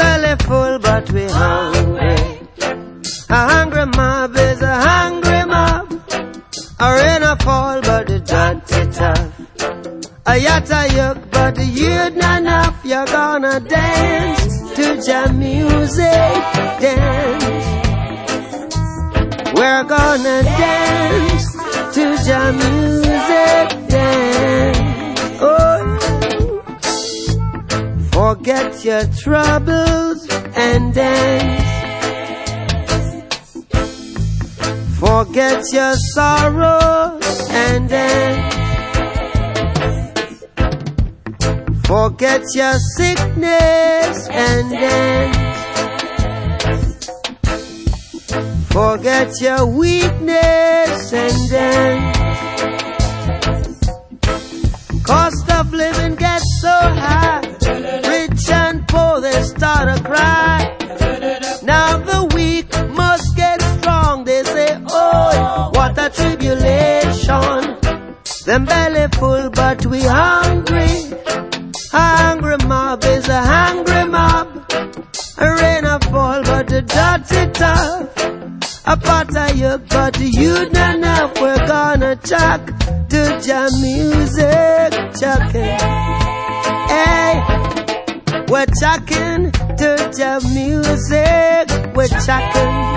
belly full, but we hungry. A hungry mob is a hungry mob. A rain a fall, but the dirty tough. A yatta yuck, but the youth not enough. You're gonna dance to jam music, dance. We're gonna dance to jam music, dance. Oh, forget your troubles and dance. Forget your sorrows and dance. Forget your sickness and dance. Forget your weakness and dance. Cost of living gets so high, rich and poor they start to cry. Now the weak must get strong. They say, oh, what a tribulation. Them belly full, but we hungry. A hungry mob is a hungry mob. A rain a fall, but the dirty tough. A pot of yuck, but the youth not enough. We're gonna chuck to jam music, chucking. Hey, we're chucking to jam music, we're chucking.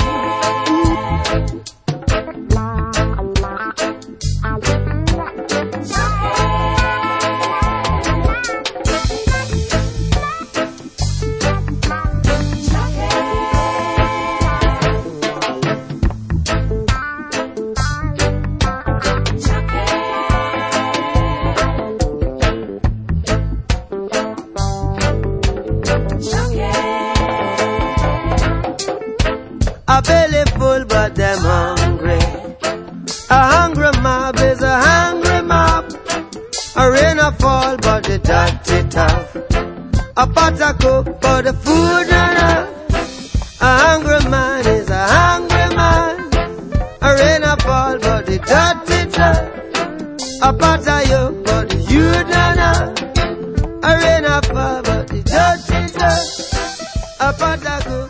A belly full, but them hungry. A hungry mob is a hungry mob. A rain a fall, but the dirty tough. A pot a cook, but the food not enough. A hungry man is a hungry man. A rain a fall, but the dirty tough. A pot a yuck, but the youth not enough. A rain a fall, but the dirty tough. A pot a cook.